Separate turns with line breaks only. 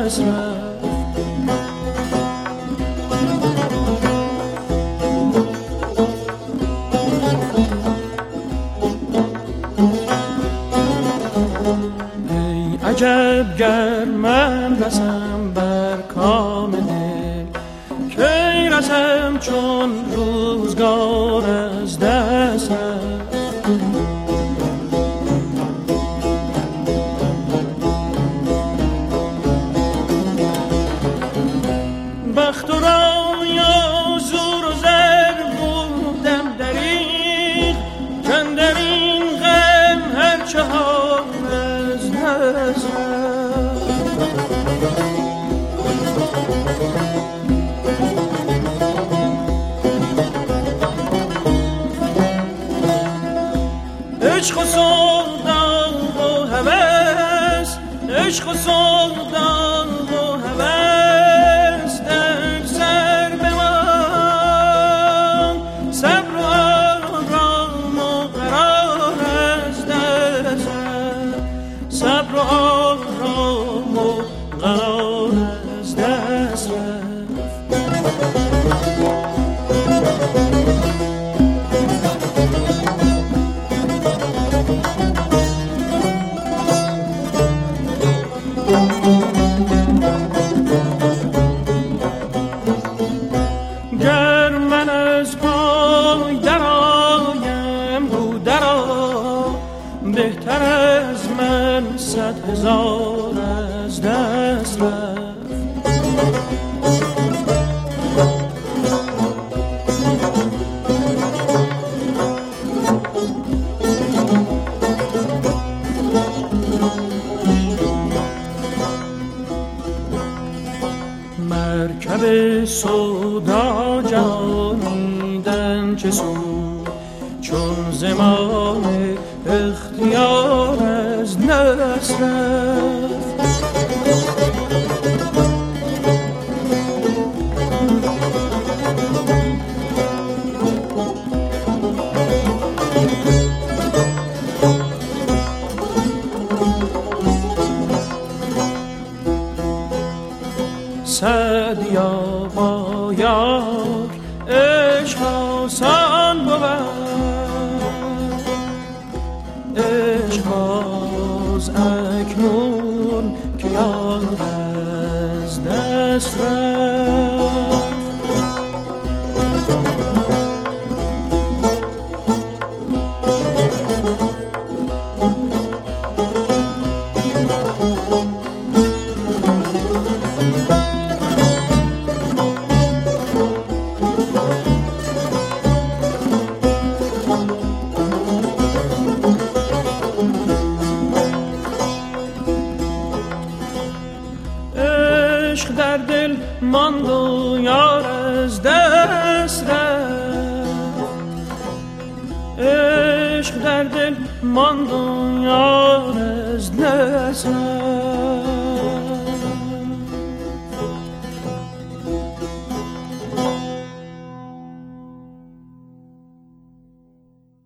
دست رفت. ای عجب گر من رسم بر کام دل، کی رسم چون روزگار از دست رفت. بخت و رایا زور و زر بودم دریغ، کاندر این غم هر چهار از دست رفت. عشق و سودان و هوس، عشق و سودان و هوس در سر بمان، صبر و آرام و قرار از دست رفت. صبر و آرام و قرار از دست رفت. گر من از پای درآیم رو درآ، بهتر از من 100,000 از دست رفت. مرکب سودا جانیدن چه سود، چون زمان اختیار از دست رفت. سعدیا با یار عشق آسان بود، عشق باز اکنون که یار از دست رفت. عشق در دل ماند و یار از دست رفت. عشق در دل ماند و یار از دست رفت.